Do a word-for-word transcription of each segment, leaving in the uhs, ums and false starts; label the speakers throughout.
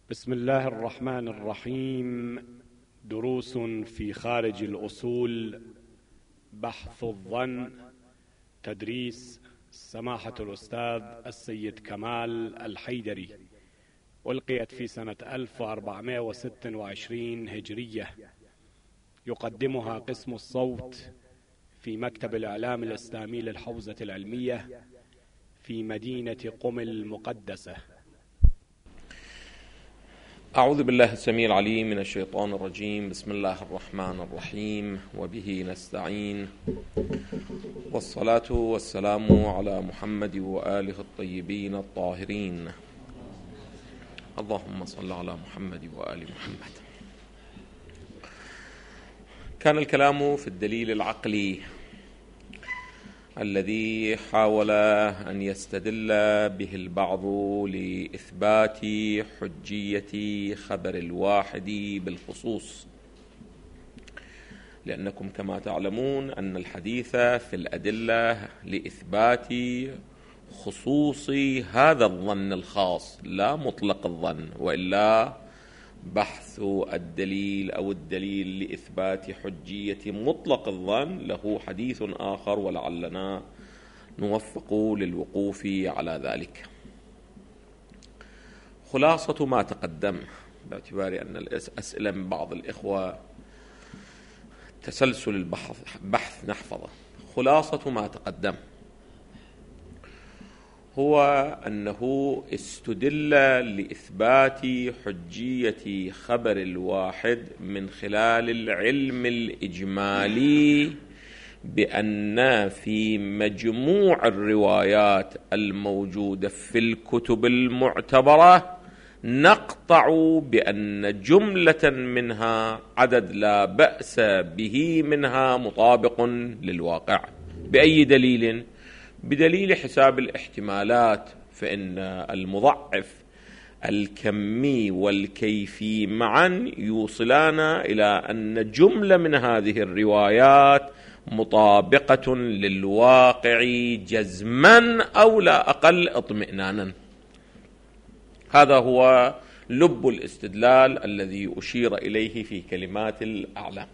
Speaker 1: بسم الله الرحمن الرحيم. دروس في خارج الأصول، بحث الظن، تدريس سماحة الأستاذ السيد كمال الحيدري، ألقيت في سنة ألف وأربعمائة وستة وعشرين هجرية. يقدمها قسم الصوت في مكتب الإعلام الإسلامي للحوزة العلمية في مدينة قم المقدسة.
Speaker 2: أعوذ بالله السميع العليم من الشيطان الرجيم. بسم الله الرحمن الرحيم، وبه نستعين، والصلاة والسلام على محمد وآله الطيبين الطاهرين. اللهم صل على محمد وآل محمد. كان الكلام في الدليل العقلي الذي حاول أن يستدل به البعض لإثبات حجية خبر الواحد بالخصوص، لأنكم كما تعلمون أن الحديث في الأدلة لإثبات خصوص هذا الظن الخاص لا مطلق الظن، وإلا بحث الدليل أو الدليل لإثبات حجية مطلق الظن له حديث آخر، ولعلنا نوفق للوقوف على ذلك. خلاصة ما تقدم، باعتبار أن الأسئلة من بعض الإخوة تسلسل البحث بحث نحفظه. خلاصة ما تقدم هو أنه استدل لإثبات حجية خبر الواحد من خلال العلم الإجمالي بأن في مجموع الروايات الموجودة في الكتب المعتبرة نقطع بأن جملة منها عدد لا بأس به منها مطابق للواقع. بأي دليل؟ بدليل حساب الاحتمالات، فإن المضاعف الكمي والكيفي معا يوصلانا إلى أن جملة من هذه الروايات مطابقة للواقع جزما أو لا أقل اطمئنانا. هذا هو لب الاستدلال الذي أشير إليه في كلمات الأعلام.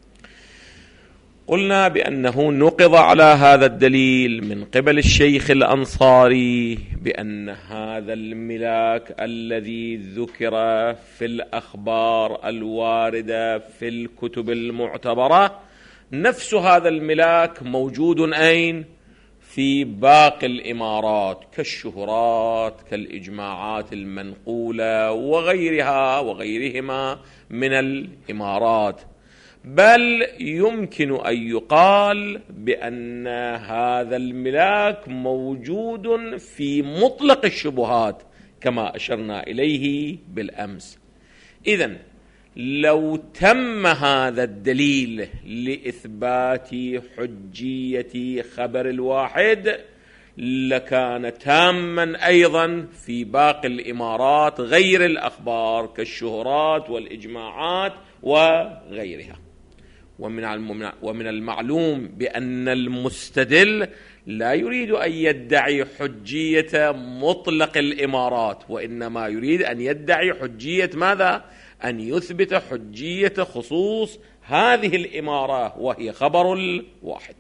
Speaker 2: قلنا بأنه نقض على هذا الدليل من قبل الشيخ الأنصاري بأن هذا الملاك الذي ذكر في الأخبار الواردة في الكتب المعتبرة نفس هذا الملاك موجود أين؟ في باقي الإمارات كالشهرات كالإجماعات المنقولة وغيرها وغيرهما من الإمارات، بل يمكن أن يقال بأن هذا الملاك موجود في مطلق الشبهات كما أشرنا إليه بالأمس. إذن لو تم هذا الدليل لإثبات حجية خبر الواحد لكان تاما أيضا في باقي الإمارات غير الأخبار كالشهرات والإجماعات وغيرها. ومن المعلوم بأن المستدل لا يريد أن يدعي حجية مطلق الإمارات، وإنما يريد أن يدعي حجية ماذا؟ أن يثبت حجية خصوص هذه الإمارة وهي خبر الواحد.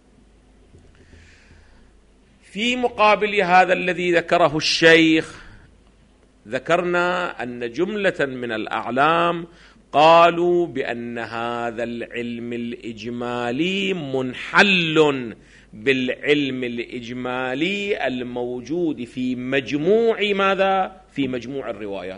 Speaker 2: في مقابل هذا الذي ذكره الشيخ ذكرنا أن جملة من الأعلام قالوا بأن هذا العلم الإجمالي منحل بالعلم الإجمالي الموجود في مجموع ماذا؟ في مجموع الروايات.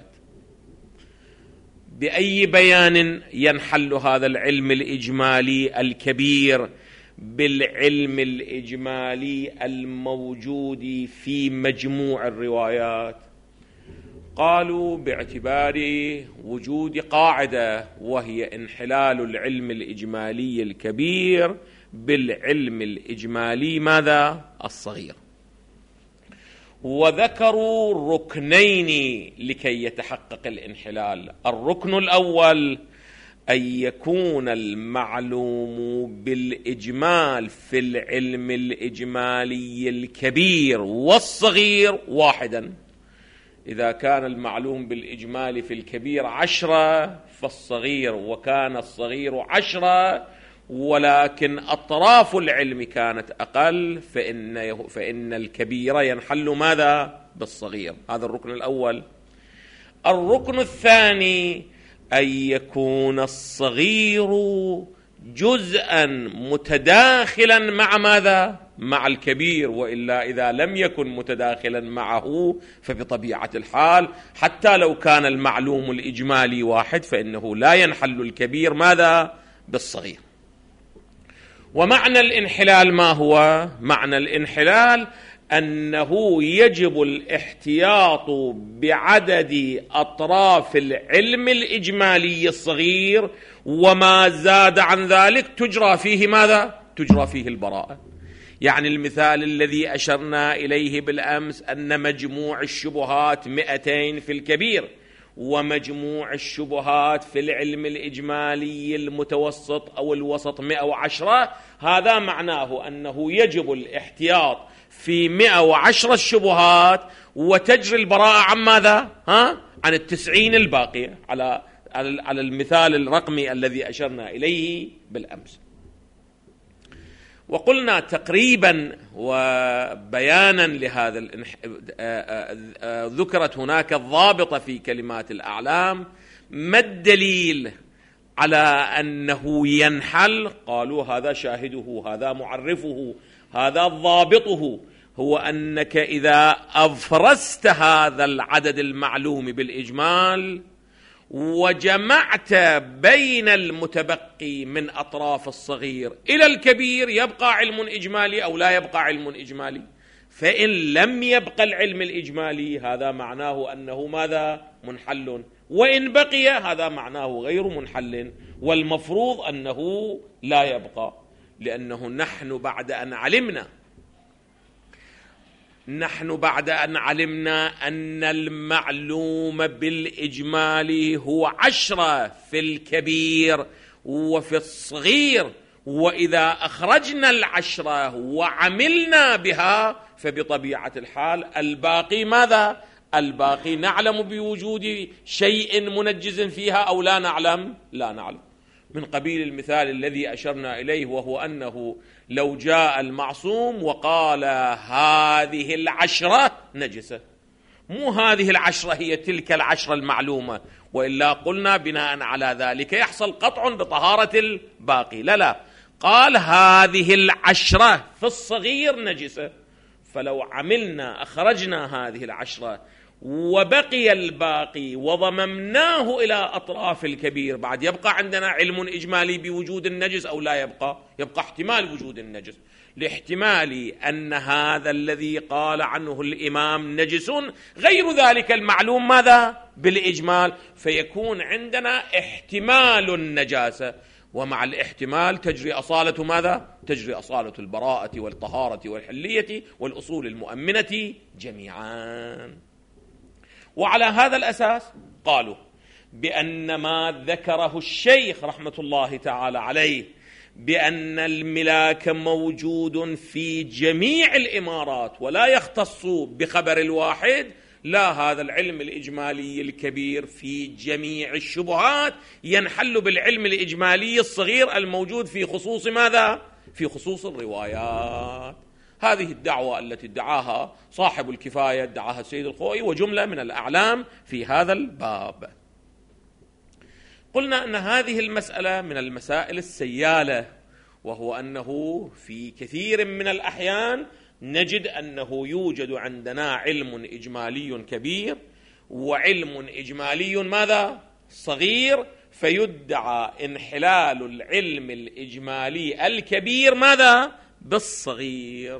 Speaker 2: بأي بيان ينحل هذا العلم الإجمالي الكبير؟ بالعلم الإجمالي الموجود في مجموع الروايات. قالوا باعتبار وجود قاعدة وهي انحلال العلم الإجمالي الكبير بالعلم الإجمالي ماذا؟ الصغير. وذكروا ركنين لكي يتحقق الانحلال. الركن الأول أن يكون المعلوم بالإجمال في العلم الإجمالي الكبير والصغير واحدا. إذا كان المعلوم بالإجمال في الكبير عشرة فالصغير، وكان الصغير عشرة ولكن أطراف العلم كانت أقل، فإن, فإن الكبير ينحل ماذا؟ بالصغير. هذا الركن الأول. الركن الثاني أن يكون الصغير جزءا متداخلا مع ماذا؟ مع الكبير، وإلا إذا لم يكن متداخلا معه فبطبيعة الحال حتى لو كان المعلوم الإجمالي واحد فإنه لا ينحل الكبير ماذا؟ بالصغير. ومعنى الانحلال ما هو؟ معنى الانحلال أنه يجب الاحتياط بعدد أطراف العلم الإجمالي الصغير، وما زاد عن ذلك تجرى فيه ماذا؟ تجرى فيه البراءة. يعني المثال الذي أشرنا إليه بالأمس أن مجموع الشبهات مئتين في الكبير، ومجموع الشبهات في العلم الإجمالي المتوسط أو الوسط مئة وعشرة، هذا معناه أنه يجب الاحتياط في مئة وعشرة الشبهات وتجري البراءة عن ماذا؟ ها؟ عن التسعين الباقية، على على المثال الرقمي الذي أشرنا إليه بالأمس. وقلنا تقريبا وبيانا لهذا الانح... ذكرت هناك الضابطة في كلمات الأعلام. ما الدليل على أنه ينحل؟ قالوا هذا شاهده، هذا معرفه، هذا ضابطه، هو أنك إذا أفرزت هذا العدد المعلوم بالإجمال وجمعت بين المتبقي من أطراف الصغير إلى الكبير، يبقى علم إجمالي أو لا يبقى علم إجمالي. فإن لم يبقى العلم الإجمالي هذا معناه أنه ماذا؟ منحل، وإن بقي هذا معناه غير منحل، والمفروض أنه لا يبقى، لأنه نحن بعد أن علمنا نحن بعد أن علمنا أن المعلوم بالإجمال هو عشرة في الكبير وفي الصغير، وإذا أخرجنا العشرة وعملنا بها فبطبيعة الحال الباقي ماذا؟ الباقي نعلم بوجود شيء منجز فيها أو لا نعلم؟ لا نعلم. من قبيل المثال الذي أشرنا إليه، وهو أنه لو جاء المعصوم وقال هذه العشرة نجسة، مو هذه العشرة هي تلك العشرة المعلومة، وإلا قلنا بناء على ذلك يحصل قطع بطهارة الباقي. لا لا، قال هذه العشرة في الصغير نجسة، فلو عملنا أخرجنا هذه العشرة وبقي الباقي وضممناه إلى أطراف الكبير، بعد يبقى عندنا علم إجمالي بوجود النجس أو لا يبقى؟ يبقى احتمال وجود النجس، لاحتمال أن هذا الذي قال عنه الإمام نجس غير ذلك المعلوم ماذا؟ بالإجمال، فيكون عندنا احتمال النجاسة، ومع الاحتمال تجري أصالة ماذا؟ تجري أصالة البراءة والطهارة والحلية والأصول المؤمنة جميعا. وعلى هذا الأساس قالوا بأن ما ذكره الشيخ رحمة الله تعالى عليه بأن الملاك موجود في جميع الإمارات ولا يختص بخبر الواحد، لا، هذا العلم الإجمالي الكبير في جميع الشبهات ينحل بالعلم الإجمالي الصغير الموجود في خصوص ماذا؟ في خصوص الروايات. هذه الدعوة التي ادعاها صاحب الكفاية، ادعاها السيد الخوئي وجملة من الأعلام في هذا الباب. قلنا أن هذه المسألة من المسائل السيالة، وهو أنه في كثير من الأحيان نجد أنه يوجد عندنا علم إجمالي كبير وعلم إجمالي ماذا؟ صغير، فيدعى انحلال العلم الإجمالي الكبير ماذا؟ بالصغير.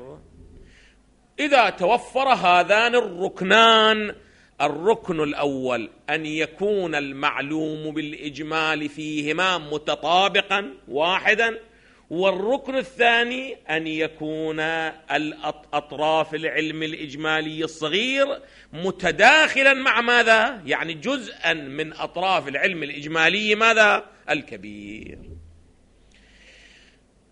Speaker 2: إذا توفر هذان الركنان، الركن الأول أن يكون المعلوم بالإجمال فيهما متطابقا واحدا، والركن الثاني أن يكون الأطراف العلم الإجمالي الصغير متداخلا مع ماذا؟ يعني جزءا من أطراف العلم الإجمالي ماذا؟ الكبير.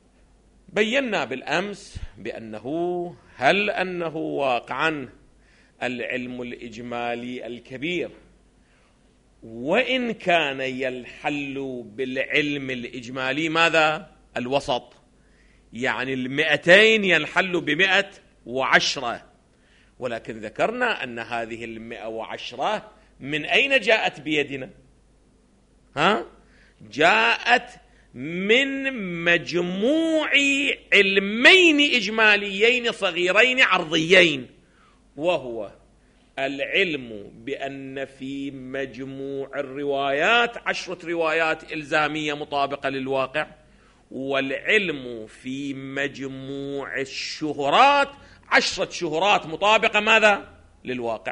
Speaker 2: بينا بالأمس بأنه هل أنه واقعا العلم الإجمالي الكبير، وإن كان ينحل بالعلم الإجمالي ماذا؟ الوسط، يعني المئتين ينحل بمئة وعشرة، ولكن ذكرنا أن هذه المئة وعشرة من أين جاءت بيدنا؟ ها؟ جاءت من مجموع علمين إجماليين صغيرين عرضيين، وهو العلم بأن في مجموع الروايات عشرة روايات إلزامية مطابقة للواقع، والعلم في مجموع الشهرات عشرة شهرات مطابقة ماذا؟ للواقع.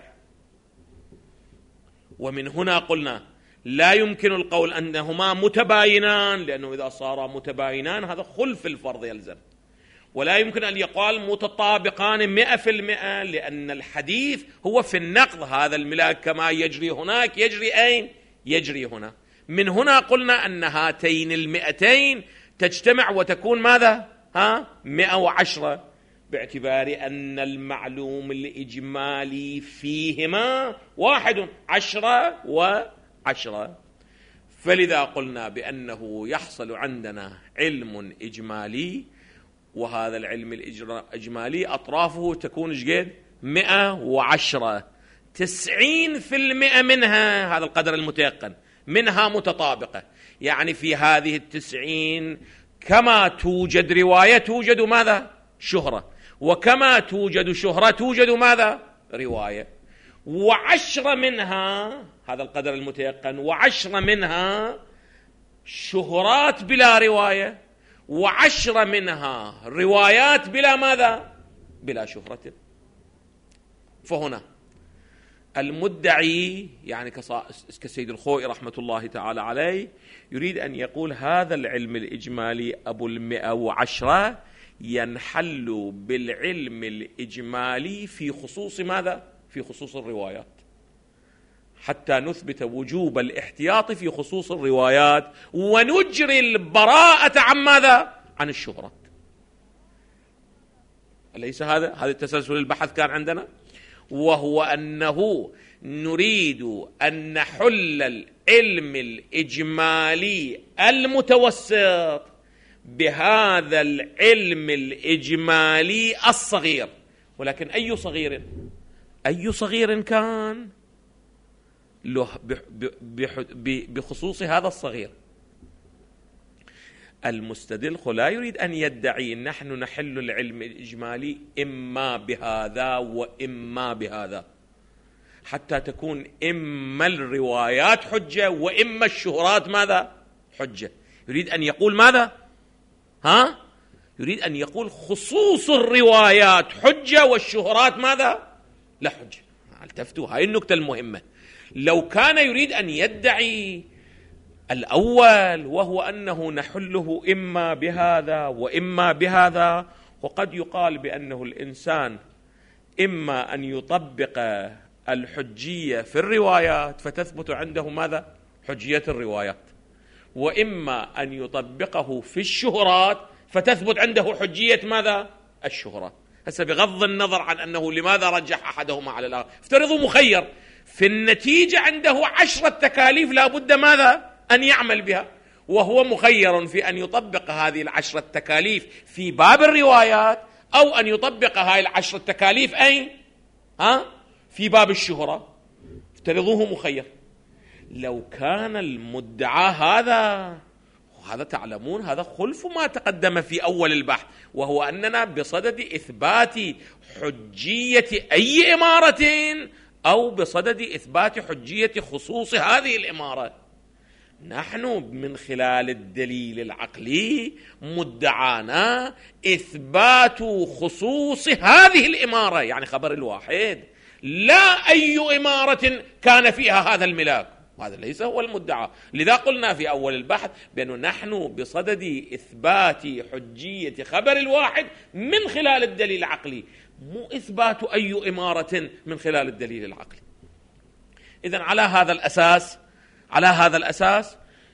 Speaker 2: ومن هنا قلنا لا يمكن القول أنهما متباينان، لأنه إذا صار متباينان هذا خلف الفرض يلزم، ولا يمكن أن يقال متطابقان مئة في المئة، لأن الحديث هو في النقض، هذا الملاك كما يجري هناك يجري أين؟ يجري هنا. من هنا قلنا أن هاتين المئتين تجتمع وتكون ماذا؟ ها؟ مئة وعشرة، باعتبار أن المعلوم الإجمالي فيهما واحد، عشرة وعشرة. فلذا قلنا بأنه يحصل عندنا علم إجمالي، وهذا العلم الإجمالي أطرافه تكون جد مئة وعشرة، تسعين في المئة منها، هذا القدر المتيقن، منها متطابقة. يعني في هذه التسعين كما توجد رواية توجد ماذا؟ شهرة، وكما توجد شهرة توجد ماذا؟ رواية. وعشرة منها، هذا القدر المتيقن، وعشرة منها شهرات بلا رواية، وعشرة منها روايات بلا ماذا؟ بلا شهرة. فهنا المدعي يعني كسيد الخوئي رحمة الله تعالى عليه يريد أن يقول هذا العلم الإجمالي أبو المئة وعشرة ينحل بالعلم الإجمالي في خصوص ماذا؟ في خصوص الروايات، حتى نثبت وجوب الاحتياط في خصوص الروايات ونجري البراءة عن ماذا؟ عن الشهرات. أليس هذا هذا التسلسل البحث كان عندنا؟ وهو أنه نريد أن نحل العلم الإجمالي المتوسط بهذا العلم الإجمالي الصغير. ولكن أي صغير؟ أي صغير كان له بخصوص هذا الصغير. المستدل لا يريد أن يدعي نحن نحل العلم الإجمالي إما بهذا وإما بهذا، حتى تكون إما الروايات حجة وإما الشهرات ماذا؟ حجة. يريد أن يقول ماذا؟ ها؟ يريد أن يقول خصوص الروايات حجة والشهرات ماذا؟ لا حجة. التفتوا، هاي النكتة المهمة. لو كان يريد أن يدعي الأول وهو أنه نحله إما بهذا وإما بهذا، وقد يقال بأنه الإنسان إما أن يطبق الحجية في الروايات فتثبت عنده ماذا؟ حجية الروايات، وإما أن يطبقه في الشهرات فتثبت عنده حجية ماذا؟ الشهرات. هسه بغض النظر عن أنه لماذا رجح أحدهما على الآخر، افترضوا مخير في النتيجة عنده عشرة تكاليف لا بد ماذا؟ أن يعمل بها، وهو مخير في أن يطبق هذه العشرة تكاليف في باب الروايات أو أن يطبق هذه العشرة تكاليف أين؟ ها؟ في باب الشهرة. افترضوه مخير. لو كان المدعى هذا، وهذا تعلمون هذا خلف ما تقدم في أول البحث، وهو أننا بصدد إثبات حجية أي إمارة أو بصدد إثبات حجية خصوص هذه الإمارة. نحن من خلال الدليل العقلي مدعانا إثبات خصوص هذه الإمارة، يعني خبر الواحد، لا أي إمارة كان فيها هذا الملاك، هذا ليس هو المدعى. لذا قلنا في أول البحث بأنه نحن بصدد إثبات حجية خبر الواحد من خلال الدليل العقلي، مو إثبات أي إمارة من خلال الدليل العقلي. إذن على هذا الأساس على هذا الأساس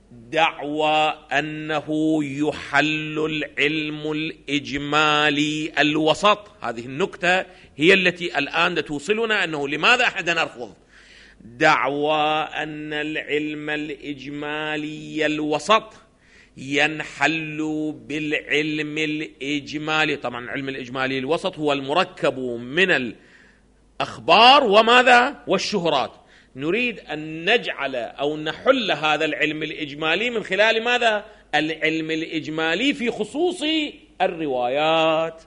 Speaker 2: دعوى أنه يحل العلم الإجمالي الوسط. هذه النكتة هي التي الآن توصلنا أنه لماذا أحد نرفض دعوى أن العلم الإجمالي الوسط ينحل بالعلم الإجمالي. طبعا العلم الإجمالي الوسط هو المركب من الأخبار وماذا والشهرات. نريد أن نجعل أو نحل هذا العلم الإجمالي من خلال ماذا؟ العلم الإجمالي في خصوص الروايات.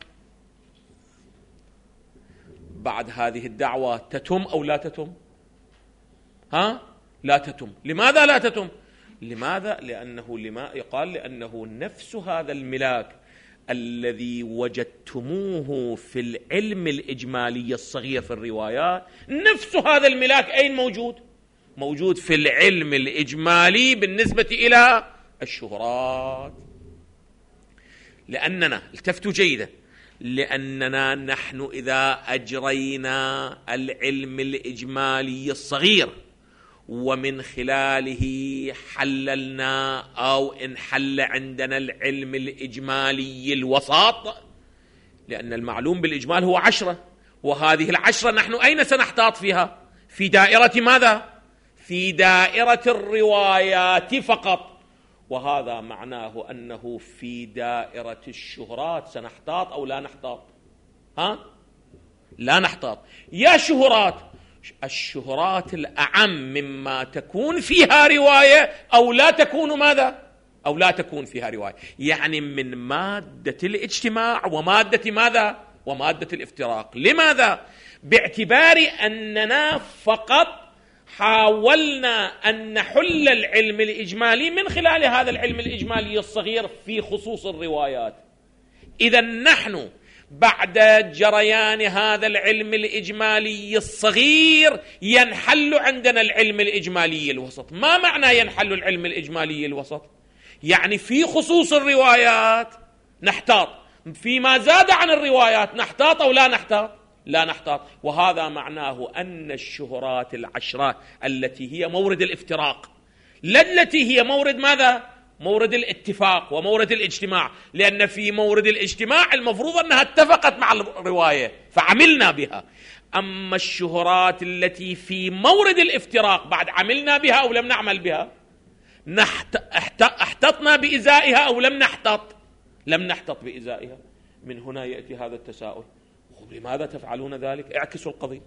Speaker 2: بعد هذه الدعوة تتم أو لا تتم؟ ها؟ لا تتم. لماذا لا تتم؟ لماذا؟ لأنه لما يقال لأنه نفس هذا الملاك الذي وجدتموه في العلم الإجمالي الصغير في الروايات، نفس هذا الملاك أين موجود؟ موجود في العلم الإجمالي بالنسبة إلى الشهرات. لأننا التفتوا جيدا، لأننا نحن إذا أجرينا العلم الإجمالي الصغير ومن خلاله حللنا أو انحل عندنا العلم الإجمالي الوسط، لأن المعلوم بالإجمال هو عشرة، وهذه العشرة نحن أين سنحتاط فيها؟ في دائرة ماذا؟ في دائرة الروايات فقط. وهذا معناه أنه في دائرة الشهرات سنحتاط أو لا نحتاط؟ ها؟ لا نحتاط. يا شهرات، الشهرات الأعم مما تكون فيها رواية أو لا تكون ماذا؟ أو لا تكون فيها رواية، يعني من مادة الاجتماع ومادة ماذا؟ ومادة الافتراق. لماذا؟ باعتبار أننا فقط حاولنا أن نحل العلم الإجمالي من خلال هذا العلم الإجمالي الصغير في خصوص الروايات. إذا نحن بعد جريان هذا العلم الإجمالي الصغير ينحل عندنا العلم الإجمالي الوسط. ما معنى ينحل العلم الإجمالي الوسط؟ يعني في خصوص الروايات نحتاط، فيما زاد عن الروايات نحتاط أو لا نحتاط؟ لا نحتاط. وهذا معناه أن الشهرات العشرة التي هي مورد الافتراق، لا التي هي مورد ماذا؟ مورد الاتفاق ومورد الاجتماع، لأن في مورد الاجتماع المفروض أنها اتفقت مع الرواية فعملنا بها. أما الشهرات التي في مورد الافتراق بعد عملنا بها أو لم نعمل بها، نحت... احت... احتطنا بإزائها أو لم نحتط؟ لم نحتط بإزائها. من هنا يأتي هذا التساؤل: لماذا تفعلون ذلك؟ اعكسوا القضية،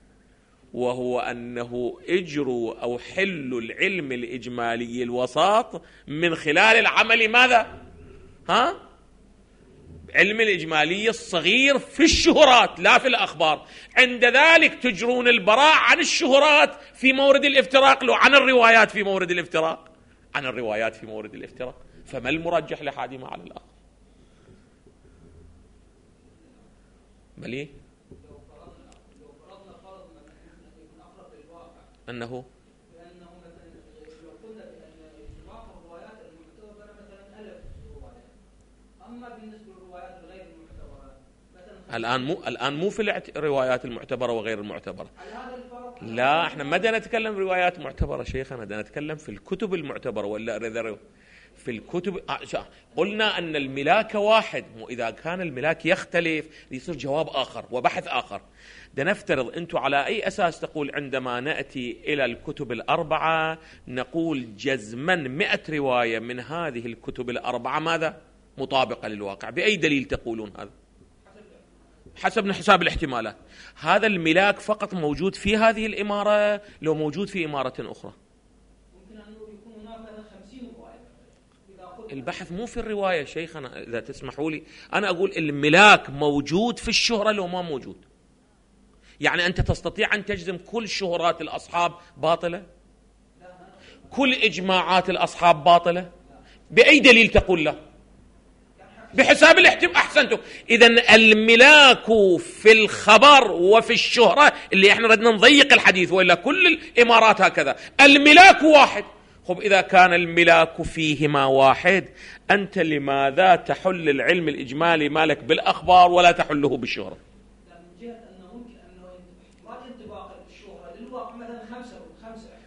Speaker 2: وهو أنه اجروا أو حلوا العلم الإجمالي الوسط من خلال العمل ماذا؟ ها؟ علم الإجمالي الصغير في الشهرات لا في الأخبار. عند ذلك تجرون البراء عن الشهرات في مورد الافتراق، لو عن الروايات في مورد الافتراق، عن الروايات في مورد الافتراق. فما المرجح لحادثة على الآخر؟ بليه؟ أنه
Speaker 3: لأنه مثلا لو قلنا بأن إجماع الروايات المعتبرة مثلا ألف رواية، أما بالنسبة للروايات غير المعتبرة مثلا
Speaker 2: الآن مو الآن مو في الروايات المعتبرة وغير المعتبرة. لا، احنا ما بدنا نتكلم روايات معتبرة شيخنا، بدنا نتكلم في الكتب المعتبرة. ولا في الكتب قلنا أن الملاك واحد، وإذا كان الملاك يختلف يصير جواب آخر وبحث آخر. ده نفترض أنتم على أي أساس تقول عندما نأتي إلى الكتب الأربعة نقول جزما مئة رواية من هذه الكتب الأربعة ماذا؟ مطابقة للواقع. بأي دليل تقولون هذا؟ حسب حساب الاحتمالات. هذا الملاك فقط موجود في هذه الإمارة، لو موجود في إمارة أخرى البحث مو في الرواية شيخنا. إذا تسمحوا لي أنا أقول الملاك موجود في الشهرة لو ما موجود. يعني أنت تستطيع أن تجزم كل شهرات الأصحاب باطلة؟ كل إجماعات الأصحاب باطلة؟ بأي دليل تقول لا؟ بحساب الاحتمال. أحسنتم. إذن الملاك في الخبر وفي الشهرة اللي احنا ردنا نضيق الحديث، وإلا كل الإمارات هكذا الملاك واحد. خب إذا كان الملاك فيهما واحد، أنت لماذا تحل العلم الإجمالي مالك بالأخبار ولا تحله بالشهرة؟
Speaker 3: من جهة أنه ممكن أنه احتمال انطباق الشهرة للواقع مثلا خمسة خمسة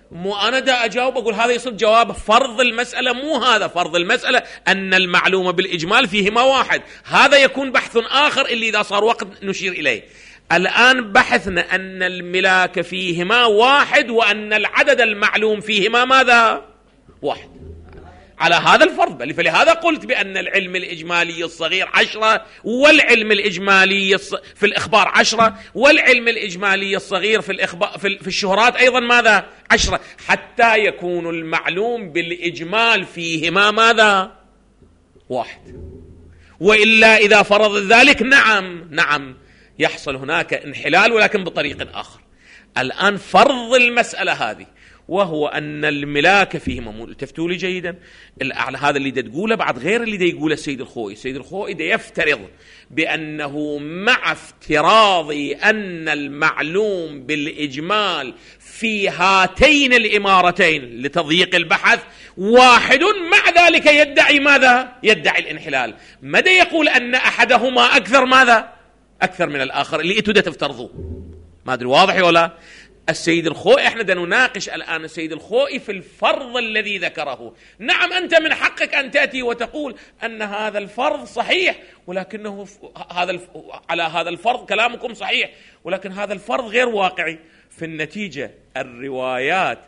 Speaker 2: مو أنا دا أجاوب أقول هذا يصير جواب فرض المسألة، مو هذا فرض المسألة أن المعلومة بالإجمال فيهما واحد. هذا يكون بحث آخر اللي إذا صار وقت نشير إليه. الآن بحثنا أن الملاك فيهما واحد وأن العدد المعلوم فيهما ماذا؟ واحد، على هذا الفرض. بل فلهذا قلت بأن العلم الإجمالي الصغير عشرة، والعلم الإجمالي في الإخبار عشرة، والعلم الإجمالي الصغير في الإخبار في الشهرات أيضا ماذا؟ عشرة، حتى يكون المعلوم بالإجمال فيهما ماذا؟ واحد. وإلا إذا فرض ذلك نعم نعم يحصل هناك انحلال، ولكن بطريق آخر. الآن فرض المسألة هذه وهو أن الملاك فيهما، التفتوا لي جيدا، الأعلى هذا اللي دا تقوله بعد غير اللي دا يقوله السيد الخوئي. السيد الخوئي دا يفترض بأنه مع افتراضي أن المعلوم بالإجمال في هاتين الإمارتين لتضييق البحث واحد، مع ذلك يدعي ماذا؟ يدعي الانحلال. ماذا يقول أن أحدهما أكثر ماذا؟ أكثر من الآخر اللي إنتوا دا تفترضوه. ما أدري واضح ولا؟ السيد الخوئي احنا نناقش الآن السيد الخوئي في الفرض الذي ذكره. نعم أنت من حقك أن تأتي وتقول أن هذا الفرض صحيح، ولكنه هذا على هذا الفرض كلامكم صحيح، ولكن هذا الفرض غير واقعي. في النتيجة الروايات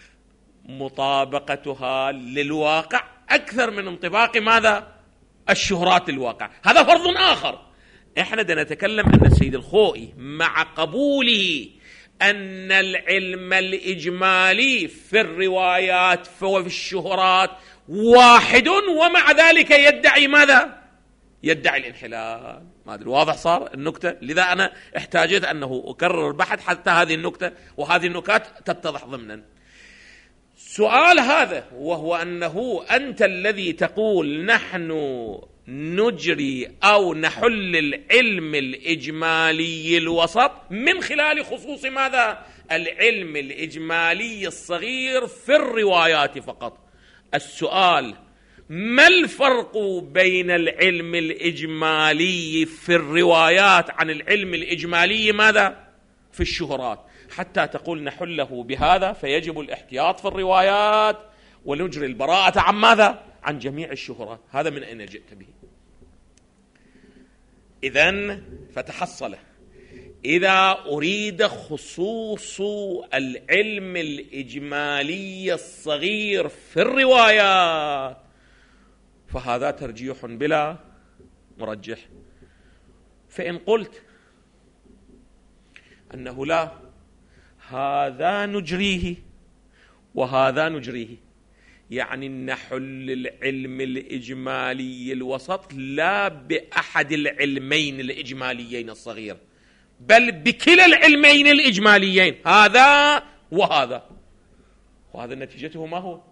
Speaker 2: مطابقتها للواقع أكثر من انطباق ماذا؟ الشهرات للواقع. هذا فرض آخر. احنا بدنا نتكلم أن السيد الخوئي مع قبوله أن العلم الإجمالي في الروايات وفي الشهرات واحد، ومع ذلك يدعي ماذا؟ يدعي الانحلال. ما أدري واضح صار النكتة؟ لذا أنا احتاجت أنه أكرر البحث حتى هذه النكتة وهذه النكات تتضح ضمنا. سؤال هذا وهو أنه أنت الذي تقول نحن نجري أو نحل العلم الإجمالي الوسط من خلال خصوص ماذا؟ العلم الإجمالي الصغير في الروايات فقط. السؤال: ما الفرق بين العلم الإجمالي في الروايات عن العلم الإجمالي ماذا؟ في الشهرات، حتى تقول نحله بهذا فيجب الاحتياط في الروايات ونجري البراءة عن ماذا؟ عن جميع الشهرات. هذا من أين جئت به؟ إذن فتحصل إذا أريد خصوص العلم الإجمالي الصغير في الروايات فهذا ترجيح بلا مرجح. فإن قلت أنه لا، هذا نجريه وهذا نجريه، يعني نحل العلم الإجمالي الوسط لا بأحد العلمين الإجماليين الصغير، بل بكلا العلمين الإجماليين، هذا وهذا. وهذا نتيجته ما هو؟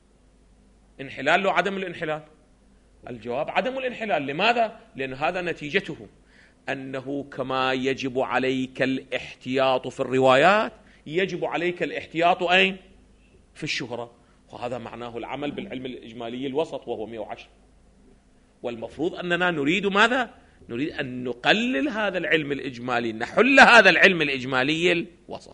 Speaker 2: انحلال لو عدم الانحلال؟ الجواب عدم الانحلال. لماذا؟ لأن هذا نتيجته أنه كما يجب عليك الاحتياط في الروايات يجب عليك الاحتياط أين؟ في الشهرة. وهذا معناه العمل بالعلم الإجمالي الوسط وهو مئة وعشرة. والمفروض أننا نريد ماذا؟ نريد أن نقلل هذا العلم الإجمالي، نحل هذا العلم الإجمالي الوسط.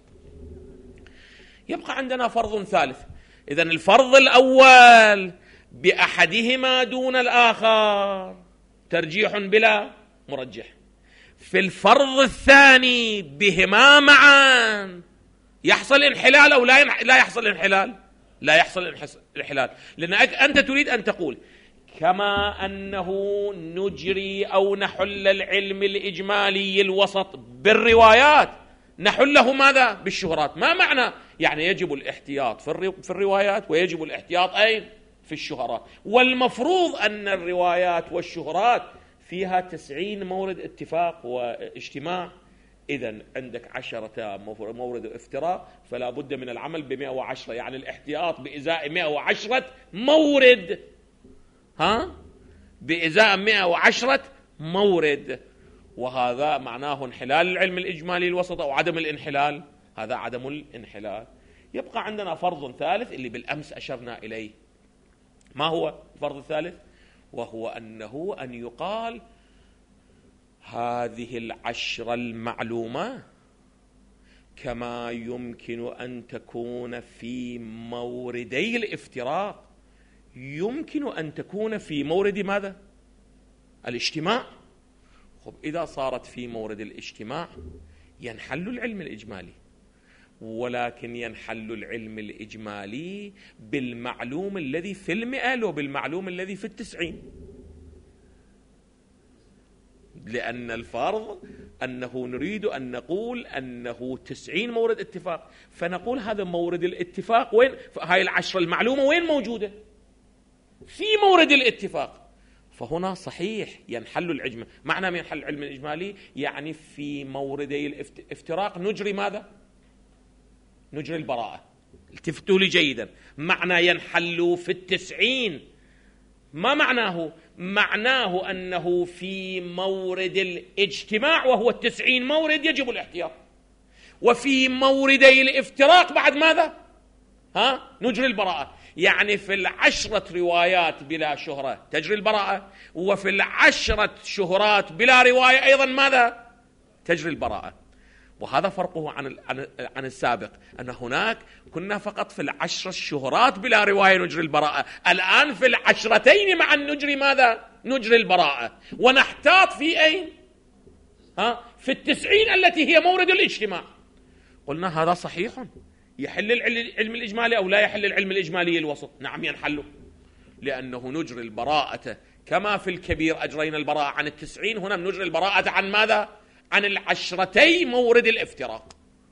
Speaker 2: يبقى عندنا فرض ثالث. إذن الفرض الأول بأحدهما دون الآخر ترجيح بلا مرجح. في الفرض الثاني بهما معا يحصل انحلال أو لا لا يحصل انحلال؟ لا يحصل انحلال، لأن أنت تريد أن تقول كما أنه نجري أو نحل العلم الإجمالي الوسط بالروايات نحله ماذا؟ بالشهرات. ما معنى؟ يعني يجب الاحتياط في الروايات ويجب الاحتياط أين؟ في الشهرات. والمفروض أن الروايات والشهرات فيها تسعين مورد اتفاق واجتماع. إذن عندك عشرة مورد افتراء، فلا بد من العمل بمئة وعشرة، يعني الاحتياط بإزاء مئة وعشرة مورد، ها؟ بإزاء مئة وعشرة مورد. وهذا معناه انحلال العلم الإجمالي الوسط أو عدم الانحلال. هذا عدم الانحلال. يبقى عندنا فرض ثالث اللي بالأمس أشرنا إليه. ما هو الفرض الثالث؟ وهو أنه أن يقال هذه العشرة المعلومة كما يمكن أن تكون في موردي الافتراق يمكن أن تكون في مورد ماذا؟ الاجتماع. خب إذا صارت في مورد الاجتماع ينحل العلم الإجمالي، ولكن ينحل العلم الإجمالي بالمعلوم الذي في المئة وبالمعلوم الذي في التسعين، لأن الفرض أنه نريد أن نقول أنه تسعين مورد اتفاق، فنقول هذا مورد الاتفاق وين؟ هاي العشرة المعلومة وين موجودة؟ في مورد الاتفاق. فهنا صحيح ينحل العلم. معنى ما ينحل العلم الإجمالي يعني في موردي الافتراق نجري ماذا؟ نجري البراءة. التفتوا لي جيدا، معنى ينحل في التسعين ما معناه؟ معناه أنه في مورد الاجتماع وهو التسعين مورد يجب الاحتياط، وفي موردي الافتراق بعد ماذا؟ ها؟ نجري البراءة. يعني في العشرة روايات بلا شهرة تجري البراءة، وفي العشرة شهرات بلا رواية أيضا ماذا؟ تجري البراءة. وهذا فرقه عن عن السابق، أن هناك كنا فقط في العشر الشهرات بلا رواية نجري البراءة، الآن في العشرتين معا نجري ماذا؟ نجري البراءة، ونحتاط في أين؟ ها؟ في التسعين التي هي مورد الاجتماع. قلنا هذا صحيح، يحل العلم الإجمالي أو لا يحل العلم الإجمالي الوسط؟ نعم ينحله، لأنه نجري البراءة كما في الكبير أجرينا البراءة عن التسعين، هنا نجري البراءة عن ماذا؟ عن العشرتي مورد الافتراق.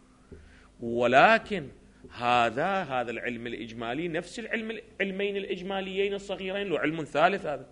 Speaker 2: ولكن هذا هذا العلم الإجمالي نفس العلم العلمين الإجماليين الصغيرين، له علم ثالث. هذا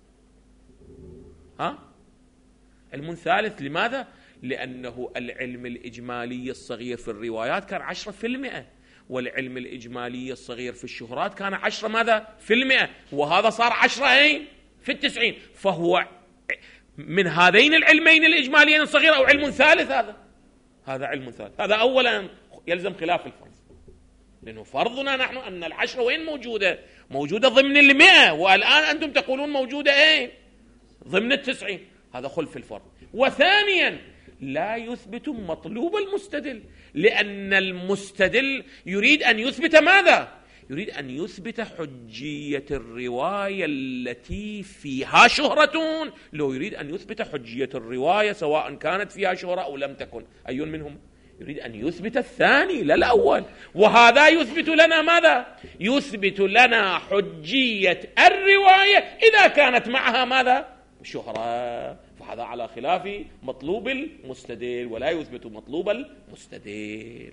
Speaker 2: ها علم ثالث. لماذا؟ لأنه العلم الإجمالي الصغير في الروايات كان عشرة في المئة، والعلم الإجمالي الصغير في الشهرات كان عشرة ماذا؟ في المئة، وهذا صار عشرة أين؟ في التسعين. فهو من هذين العلمين الإجماليين الصغير أو علم ثالث. هذا هذا علم ثالث. هذا أولا يلزم خلاف الفرض، لأنه فرضنا نحن أن العشرة وين موجودة؟ موجودة ضمن المئة، والآن أنتم تقولون موجودة أين؟ ضمن التسعين. هذا خلف الفرض. وثانيا لا يثبت مطلوب المستدل، لأن المستدل يريد أن يثبت ماذا؟ يريد أن يثبت حجية الرواية التي فيها شهرة، لو يريد أن يثبت حجية الرواية سواء كانت فيها شهرة أو لم تكن. أي منهم؟ يريد أن يثبت الثاني لا الأول. وهذا يثبت لنا ماذا؟ يثبت لنا حجية الرواية إذا كانت معها ماذا؟ شهرة. فهذا على خلاف مطلوب المستدل، ولا يثبت مطلوب المستدل.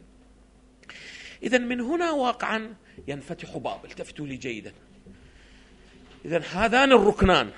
Speaker 2: إذن من هنا واقعا ينفتح باب. التفتوا لي جيدا. إذن هذان الركنان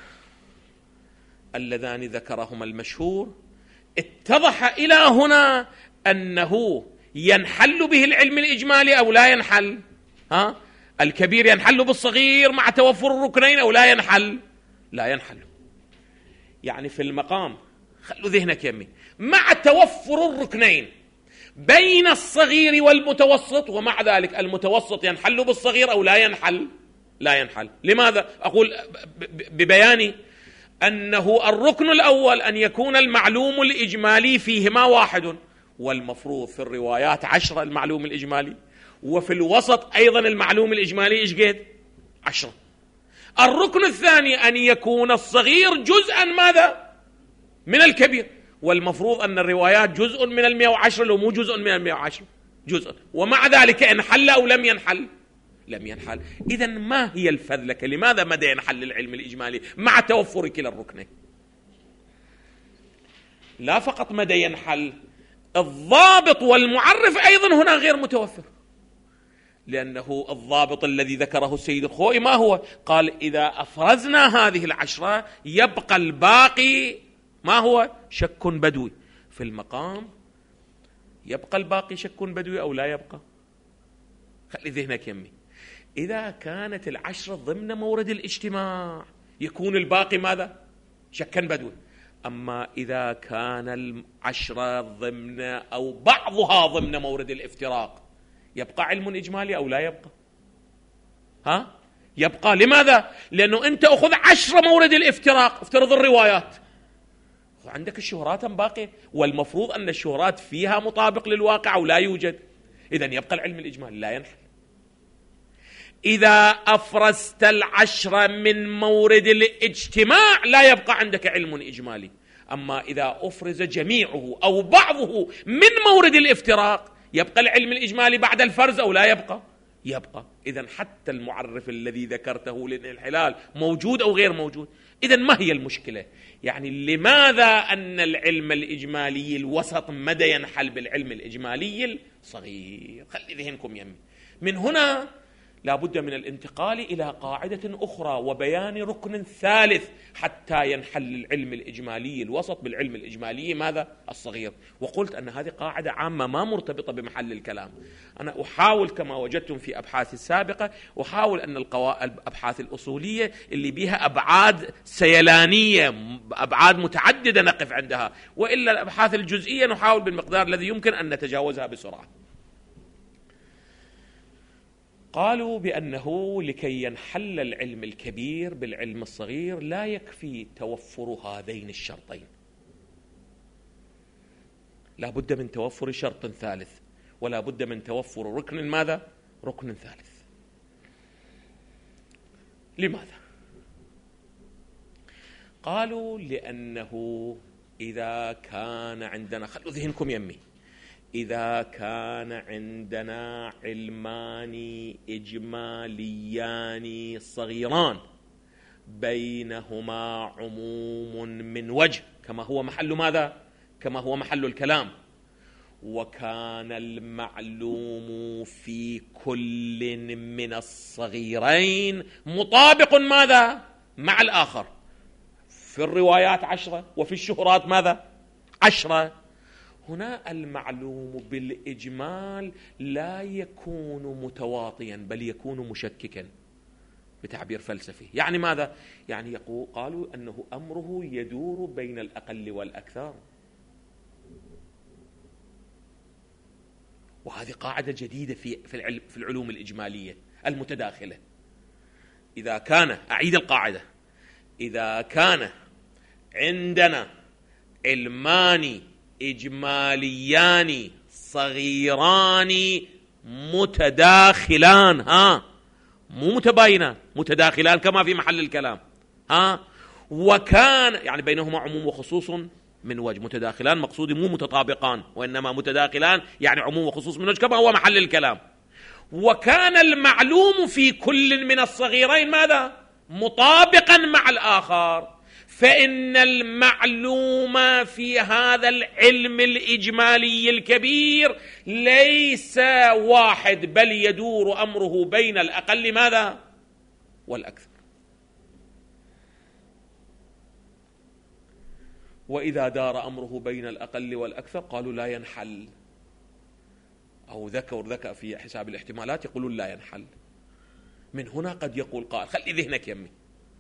Speaker 2: اللذان ذكرهما المشهور اتضح إلى هنا أنه ينحل به العلم الإجمالي أو لا ينحل؟ ها؟ الكبير ينحل بالصغير مع توفر الركنين أو لا ينحل؟ لا ينحل. يعني في المقام خلوا ذهنك يمي، مع توفر الركنين بين الصغير والمتوسط، ومع ذلك المتوسط ينحل بالصغير أو لا ينحل؟ لا ينحل. لماذا؟ أقول ببياني أنه الركن الأول أن يكون المعلوم الإجمالي فيهما واحد، والمفروض في الروايات عشرة المعلوم الإجمالي، وفي الوسط أيضا المعلوم الإجمالي إيش قد؟ عشرة. الركن الثاني أن يكون الصغير جزءا ماذا؟ من الكبير، والمفروض أن الروايات جزء من المئة وعشرة، لو مو جزء من المئة وعشرة جزء، ومع ذلك انحل أو لم ينحل؟ لم ينحل. إذن ما هي الفذلكة؟ لماذا مدى ينحل العلم الإجمالي مع توفر كلا الركنين؟ لا فقط مدى ينحل، الضابط والمعرف أيضا هنا غير متوفر، لأنه الضابط الذي ذكره السيد الخوئي ما هو؟ قال إذا أفرزنا هذه العشرة يبقى الباقي ما هو؟ شك بدوي. في المقام يبقى الباقي شك بدوي أو لا يبقى؟ خلي ذهنك يمي. إذا كانت العشرة ضمن مورد الاجتماع يكون الباقي ماذا؟ شكا بدوي. أما إذا كان العشرة ضمن أو بعضها ضمن مورد الافتراق يبقى علم إجمالي أو لا يبقى؟ ها؟ يبقى. لماذا؟ لأنه أنت أخذ عشرة مورد الافتراق، افترض الروايات عندك الشهرات باقية، والمفروض أن الشهرات فيها مطابق للواقع أو لا يوجد. إذن يبقى العلم الإجمالي لا ينحل. إذا أفرزت العشرة من مورد الاجتماع لا يبقى عندك علم إجمالي. أما إذا أفرز جميعه أو بعضه من مورد الافتراق يبقى العلم الإجمالي بعد الفرز أو لا يبقى؟ يبقى. إذن حتى المعرف الذي ذكرته للانحلال موجود أو غير موجود. إذن ما هي المشكلة؟ يعني لماذا أن العلم الإجمالي الوسط مدى ينحل بالعلم الإجمالي الصغير؟ خلي ذهنكم يمي. من هنا لا بد من الانتقال إلى قاعدة أخرى وبيان ركن ثالث حتى ينحل العلم الإجمالي الوسط بالعلم الإجمالي ماذا؟ الصغير. وقلت أن هذه قاعدة عامة ما مرتبطة بمحل الكلام. أنا أحاول كما وجدتم في أبحاثي السابقة، أحاول أن الأبحاث الأصولية اللي بها أبعاد سيلانية، أبعاد متعددة نقف عندها، وإلا الأبحاث الجزئية نحاول بالمقدار الذي يمكن أن نتجاوزها بسرعة. قالوا بأنه لكي ينحل العلم الكبير بالعلم الصغير لا يكفي توفر هذين الشرطين، لا بد من توفر شرط ثالث، ولا بد من توفر ركن ماذا؟ ركن ثالث. لماذا؟ قالوا لأنه إذا كان عندنا، خلوا ذهنكم يمي، إذا كان عندنا علمان إجماليان صغيران بينهما عموم من وجه كما هو محل ماذا؟ كما هو محل الكلام، وكان المعلوم في كل من الصغيرين مطابق ماذا؟ مع الآخر. في الروايات عشرة وفي الشهرات ماذا؟ عشرة. هنا المعلوم بالإجمال لا يكون متواطيا بل يكون مشككا بتعبير فلسفي. يعني ماذا؟ يعني يقول قالوا أنه أمره يدور بين الأقل والأكثر، وهذه قاعدة جديدة في في العلوم الإجمالية المتداخلة. إذا كان، أعيد القاعدة، إذا كان عندنا علمان إجماليان صغيران متداخلان، ها مو متباينان، متداخلان كما في محل الكلام، ها وكان يعني بينهما عموم وخصوص من وجه. متداخلان مقصودي مو متطابقان، وإنما متداخلان يعني عموم وخصوص من وجه كما هو محل الكلام. وكان المعلوم في كل من الصغيرين ماذا؟ مطابقا مع الآخر. فإن المعلوم في هذا العلم الإجمالي الكبير ليس واحد بل يدور أمره بين الأقل ماذا؟ والأكثر. وإذا دار أمره بين الأقل والأكثر قالوا لا ينحل، أو ذكر ذكاء في حساب الاحتمالات يقولون لا ينحل. من هنا قد يقول قائل، خلي ذهنك يمي،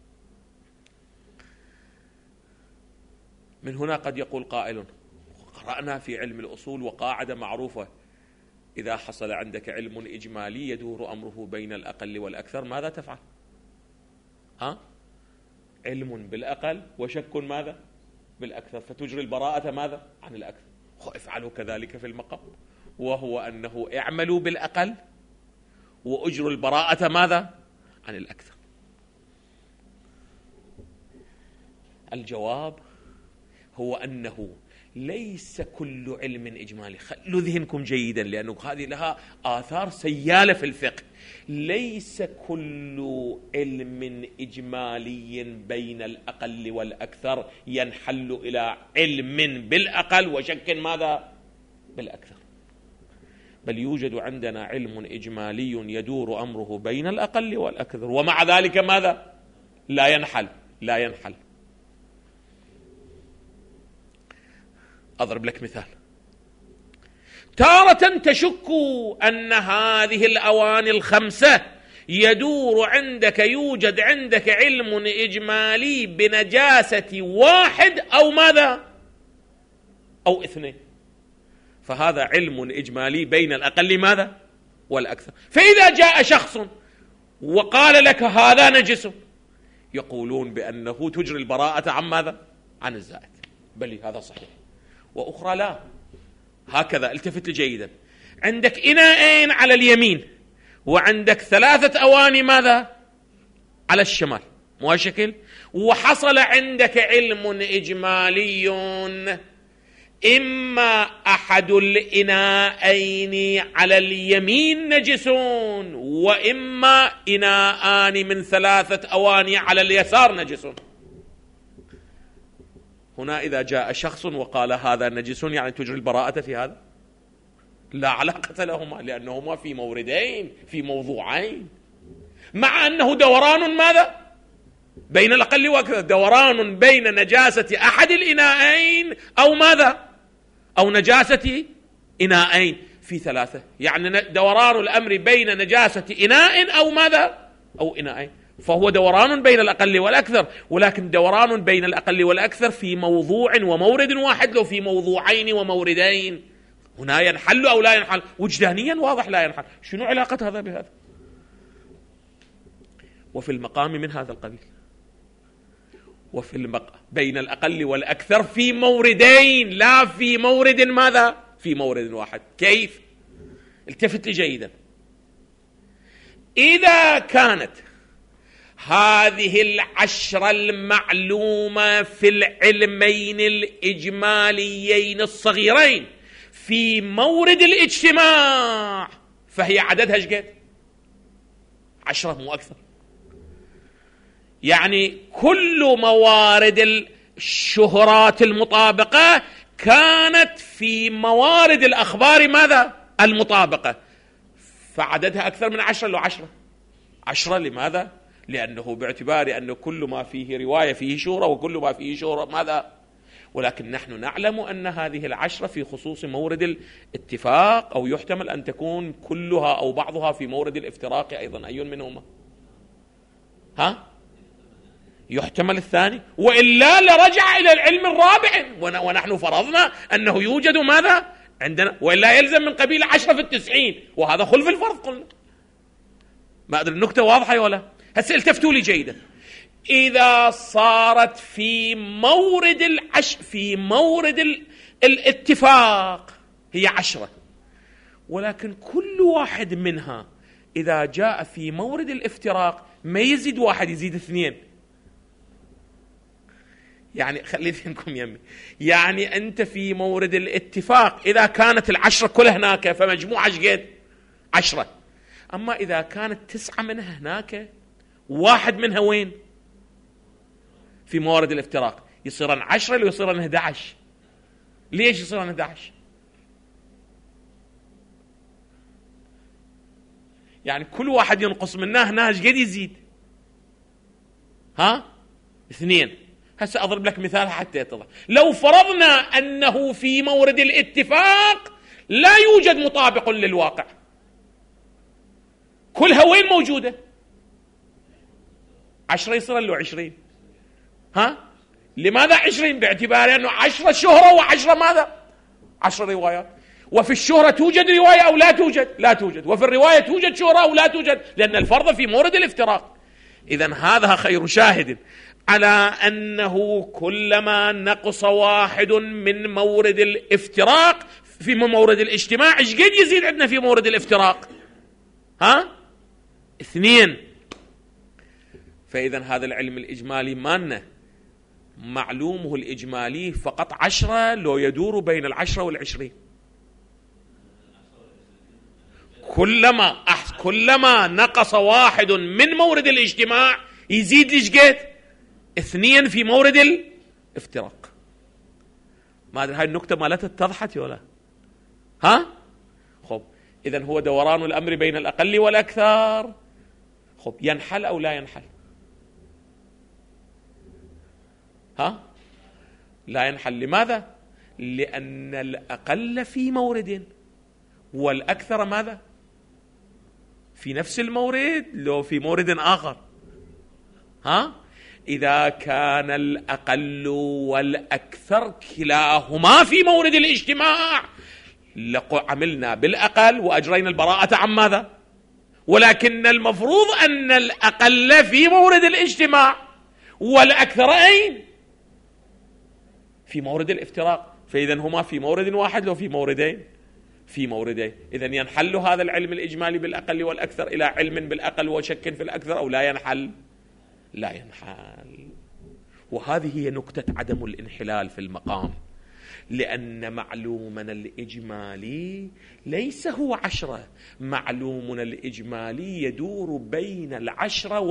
Speaker 2: من هنا قد يقول قائل، قرأنا في علم الأصول وقاعدة معروفة، إذا حصل عندك علم إجمالي يدور أمره بين الأقل والأكثر ماذا تفعل؟ ها؟ علم بالأقل وشك ماذا؟ بالأكثر، فتجري البراءة ماذا؟ عن الأكثر. افعلوا كذلك في المقام، وهو أنه اعملوا بالأقل وأجروا البراءة ماذا؟ عن الأكثر. الجواب هو أنه ليس كل علم إجمالي، خلوا ذهنكم جيدا لأنه هذه لها آثار سيالة في الفقه. ليس كل علم إجمالي بين الأقل والأكثر ينحل إلى علم بالأقل وشك ماذا؟ بالأكثر، بل يوجد عندنا علم إجمالي يدور أمره بين الأقل والأكثر ومع ذلك ماذا؟ لا ينحل. لا ينحل. أضرب لك مثال. تارة تشك أن هذه الأواني الخمسة يدور عندك، يوجد عندك علم إجمالي بنجاسة واحد أو ماذا؟ أو اثنين، فهذا علم إجمالي بين الأقل ماذا؟ والأكثر. فإذا جاء شخص وقال لك هذا نجس، يقولون بأنه تجري البراءة عن ماذا؟ عن الزائد. بل هذا صحيح، وأخرى لا. هكذا التفت لي جيدا، عندك إناءين على اليمين وعندك ثلاثة أواني ماذا على الشمال، مو هالشكل؟ وحصل عندك علم إجمالي، إما أحد الإناءين على اليمين نجسون، وإما إناءان من ثلاثة أواني على اليسار نجسون. هنا إذا جاء شخص وقال هذا نجس، يعني تجري البراءة في هذا؟ لا علاقة لهما، لأنهما في موردين، في موضوعين، مع أنه دوران ماذا بين الأقل وأكثر، دوران بين نجاسة أحد الإناءين أو ماذا أو نجاسة إناءين في ثلاثة، يعني دوران الأمر بين نجاسة إناء أو ماذا أو إناءين، فهو دوران بين الأقل والأكثر، ولكن دوران بين الأقل والأكثر في موضوع ومورد واحد، لو في موضوعين وموردين هنا ينحل أو لا ينحل؟ وجدانيا واضح لا ينحل. شنو علاقة هذا بهذا؟ وفي المقام من هذا القبيل، وفي المق... بين الأقل والأكثر في موردين، لا في مورد ماذا في مورد واحد. كيف؟ التفت لي جيدا، إذا كانت هذه العشرة المعلومة في العلمين الإجماليين الصغيرين في مورد الاجتماع، فهي عددها ايش قد؟ عشرة مو أكثر. يعني كل موارد الشهرات المطابقة كانت في موارد الأخبار ماذا المطابقة، فعددها أكثر من عشرة. لو عشرة عشرة لماذا؟ لأنه باعتبار أن كل ما فيه رواية فيه شهرة، وكل ما فيه شهرة ماذا. ولكن نحن نعلم أن هذه العشرة في خصوص مورد الاتفاق، أو يحتمل أن تكون كلها أو بعضها في مورد الافتراق أيضا. أي منهما؟ ها؟ يحتمل الثاني، وإلا لرجع إلى العلم الرابع، ونحن فرضنا أنه يوجد ماذا عندنا، وإلا يلزم من قبيل عشرة في التسعين، وهذا خلف الفرض قلنا. ما أدري النكتة واضحة ولا؟ هسه التفتوا لي جيدا، إذا صارت في مورد العش في مورد ال... الاتفاق هي عشرة، ولكن كل واحد منها إذا جاء في مورد الافتراق ما يزيد واحد، يزيد اثنين. يعني خلي ذهنكم يمي، يعني أنت في مورد الاتفاق إذا كانت العشرة كلها هناك فمجموعة ايش قد؟ عشرة. أما إذا كانت تسعة منها هناك، واحد منها وين؟ في موارد الافتراق، يصيرن عشرة لو يصيرن أحد عشر. ليش يصيرن أحد عشر؟ يعني كل واحد ينقص منها هنا ايش قد يزيد؟ ها؟ اثنين. هسه أضرب لك مثال حتى يتضح. لو فرضنا أنه في مورد الاتفاق لا يوجد مطابق للواقع، كلها وين موجودة؟ عشرة يصير له عشرين. ها؟ لماذا عشرين؟ باعتبار أنه عشرة شهرة وعشرة ماذا؟ عشرة روايات. وفي الشهرة توجد رواية أو لا توجد؟ لا توجد. وفي الرواية توجد شهرة أو لا توجد؟ لأن الفرض في مورد الافتراق. إذن هذا خير شاهد على أنه كلما نقص واحد من مورد الافتراق في مورد الاجتماع ايش قد يزيد عندنا في مورد الافتراق؟ ها؟ اثنين. فإذا هذا العلم الإجمالي مالنا معلومه الإجمالي فقط عشرة، لو يدور بين العشرة والعشرين. كلما أحس كلما نقص واحد من مورد الاجتماع يزيد ليش قد؟ اثنين في مورد الافتراق. ما أدري هاي النكتة مالتها اتضحت ولا؟ ها؟ خب إذن هو دوران الأمر بين الأقل والأكثر. خب ينحل أو لا ينحل؟ ها؟ لا ينحل. لماذا؟ لأن الأقل في مورد والأكثر ماذا؟ في نفس المورد لو في مورد آخر. ها؟ إذا كان الأقل والأكثر كلاهما في مورد الاجتماع عملنا بالأقل وأجرينا البراءة عن ماذا؟ ولكن المفروض أن الأقل في مورد الاجتماع والأكثر أين؟ في مورد الافتراق، فإذا هما في مورد واحد لو في موردين، في موردين. إذا ينحل هذا العلم الإجمالي بالأقل والأكثر إلى علم بالأقل وشك في الأكثر أو لا ينحل؟ لا ينحل. وهذه هي نقطة عدم الانحلال في المقام، لأن معلومنا الإجمالي ليس هو عشرة، معلومنا الإجمالي يدور بين العشرة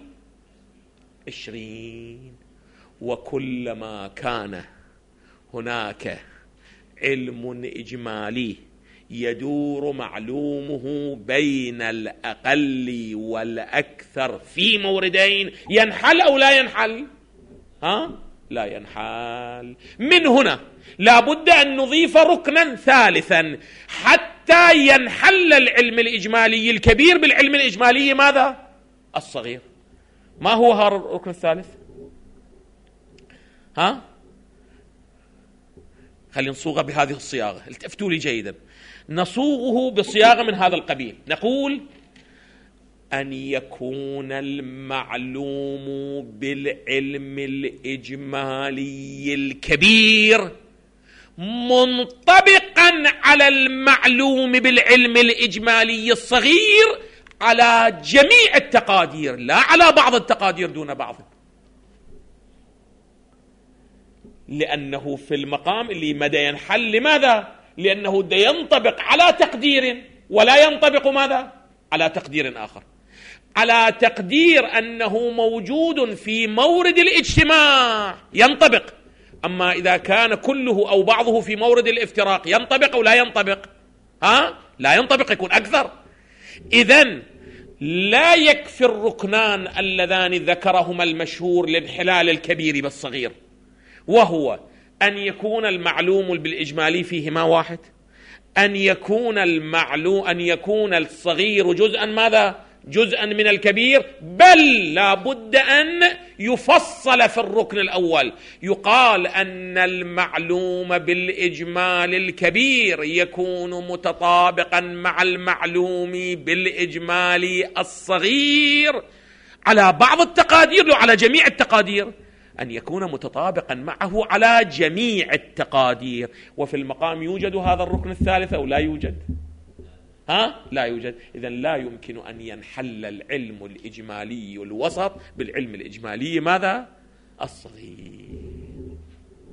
Speaker 2: والعشرين. وكلما كان هناك علم إجمالي يدور معلومه بين الأقل والأكثر في موردين، ينحل أو لا ينحل؟ ها؟ لا ينحل. من هنا لا بد أن نضيف ركنا ثالثا حتى ينحل العلم الإجمالي الكبير بالعلم الإجمالي ماذا؟ الصغير. ما هو هذا الركن الثالث؟ ها؟ خلينا نصوغه بهذه الصياغة، التفتوا لي جيدا. نصوغه بصياغة من هذا القبيل، نقول أن يكون المعلوم بالعلم الإجمالي الكبير منطبقا على المعلوم بالعلم الإجمالي الصغير على جميع التقادير، لا على بعض التقادير دون بعض. لأنه في المقام اللي مدى ينحل، لماذا؟ لأنه دا ينطبق على تقدير ولا ينطبق ماذا؟ على تقدير آخر، على تقدير أنه موجود في مورد الاجتماع ينطبق. أما إذا كان كله أو بعضه في مورد الافتراق ينطبق أو لا ينطبق؟ ها؟ لا ينطبق، يكون أكثر. إذن لا يكفي الركنان اللذان ذكرهما المشهور لانحلال الكبير بالصغير، وهو أن يكون المعلوم بالإجمالي فيهما واحد، أن يكون المعلوم أن يكون الصغير جزءا ماذا؟ جزءا من الكبير، بل لا بد أن يفصل في الركن الأول، يقال أن المعلوم بالإجمال الكبير يكون متطابقا مع المعلوم بالإجمال الصغير على بعض التقادير لو على جميع التقادير، أن يكون متطابقا معه على جميع التقادير. وفي المقام يوجد هذا الركن الثالث أو لا يوجد؟ ها؟ لا يوجد. إذن لا يمكن أن ينحل العلم الإجمالي الوسط بالعلم الإجمالي ماذا؟ الصغير.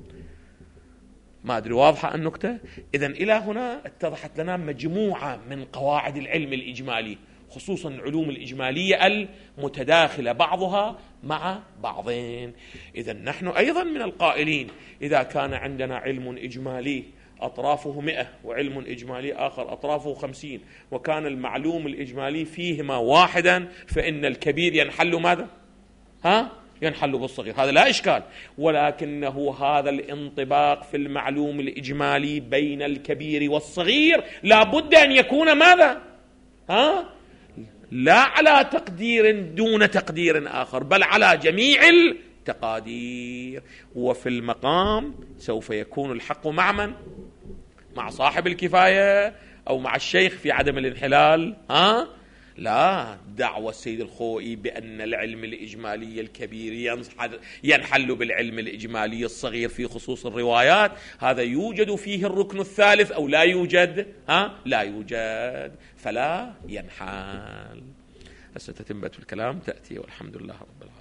Speaker 2: ما أدري واضحة النقطة؟ إذن إلى هنا اتضحت لنا مجموعة من قواعد العلم الإجمالي، خصوصا العلوم الإجمالية المتداخلة بعضها مع بعضين. إذن نحن أيضا من القائلين إذا كان عندنا علم إجمالي أطرافه مئة وعلم إجمالي آخر أطرافه خمسين، وكان المعلوم الإجمالي فيهما واحدا، فإن الكبير ينحل ماذا؟ ها؟ ينحل بالصغير، هذا لا إشكال. ولكنه هذا الانطباق في المعلوم الإجمالي بين الكبير والصغير لا بد أن يكون ماذا؟ ها؟ لا على تقدير دون تقدير آخر، بل على جميع التقادير. وفي المقام سوف يكون الحق مع من؟ مع صاحب الكفاية أو مع الشيخ في عدم الانحلال؟ ها؟ لا، دعوى السيد الخوئي بأن العلم الإجمالي الكبير ينحل بالعلم الإجمالي الصغير في خصوص الروايات، هذا يوجد فيه الركن الثالث أو لا يوجد؟ ها؟ لا يوجد، فلا ينحل. هسه تتمة الكلام تأتي، والحمد لله رب العالمين.